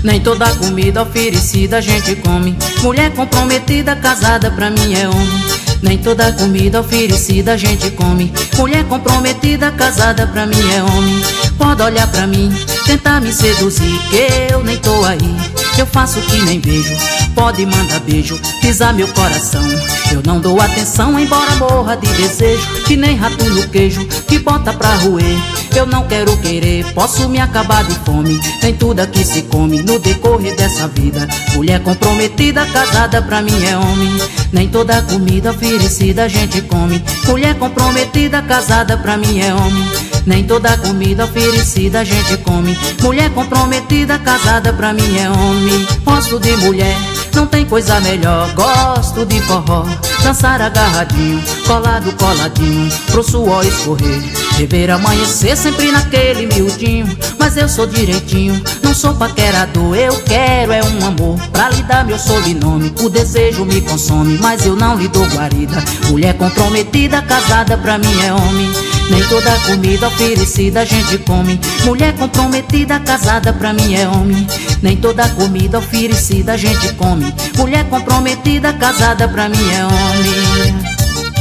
Nem toda comida oferecida a gente come. Mulher comprometida, casada, pra mim é homem. Nem toda comida oferecida a gente come. Mulher comprometida, casada, pra mim é homem. Pode olhar pra mim, tentar me seduzir, que eu nem tô aí. Eu faço que nem vejo, pode mandar beijo, pisar meu coração. Eu não dou atenção, embora morra de desejo, que nem rato no queijo, que bota pra roer. Eu não quero querer, posso me acabar de fome. Nem tudo aqui se come no decorrer dessa vida. Mulher comprometida, casada, pra mim é homem. Nem toda comida oferecida a gente come. Mulher comprometida, casada, pra mim é homem. Nem toda comida oferecida a gente come. Mulher comprometida, casada, pra mim é homem. Gosto de mulher, não tem coisa melhor. Gosto de forró, dançar agarradinho, colado, coladinho, pro suor escorrer. Rever amanhecer sempre naquele miudinho. Mas eu sou direitinho, não sou paquerador. Eu quero é um amor pra lhe dar meu sobrenome. O desejo me consome, mas eu não lhe dou guarida. Mulher comprometida, casada, pra mim é homem. Nem toda comida oferecida a gente come. Mulher comprometida, casada, pra mim é homem. Nem toda comida oferecida a gente come. Mulher comprometida, casada, pra mim é homem.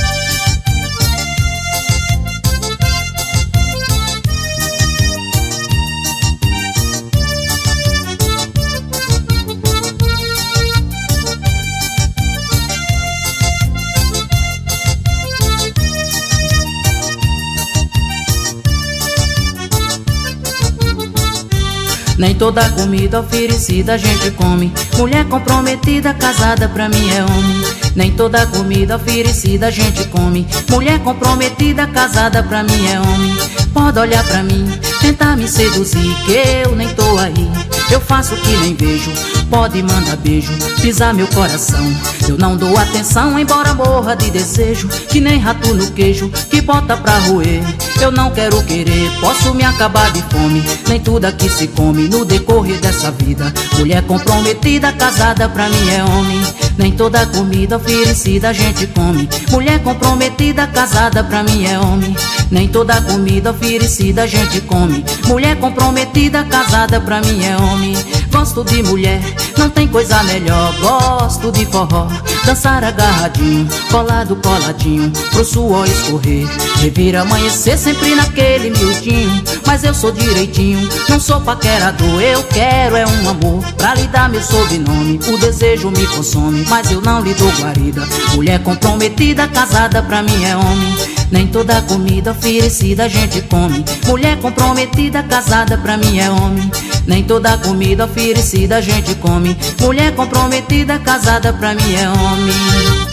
Nem toda comida oferecida a gente come. Mulher comprometida, casada, pra mim é homem. Nem toda comida oferecida a gente come. Mulher comprometida, casada, pra mim é homem. Pode olhar pra mim, tentar me seduzir, que eu nem tô aí. Eu faço que nem vejo, pode mandar beijo, pisar meu coração. Eu não dou atenção, embora morra de desejo, que nem rato no queijo, que bota pra roer. Eu não quero querer, posso me acabar de fome. Nem tudo aqui se come no decorrer dessa vida. Mulher comprometida, casada, pra mim é homem. Nem toda comida oferecida a gente come. Mulher comprometida, casada, pra mim é homem. Nem toda comida oferecida a gente come. Mulher comprometida, casada, pra mim é homem. Gosto de mulher, não tem coisa melhor. Gosto de forró, dançar agarradinho, colado, coladinho, pro suor escorrer. Rever amanhecer sempre naquele miudinho. Mas eu sou direitinho, não sou paquerador. Eu quero é um amor pra lhe dar meu sobrenome. O desejo me consome, mas eu não lhe dou guarida. Mulher comprometida, casada, pra mim é homem. Nem toda comida oferecida a gente come. Mulher comprometida, casada, pra mim é homem. Nem toda comida oferecida a gente come. Mulher comprometida, casada, pra mim é homem.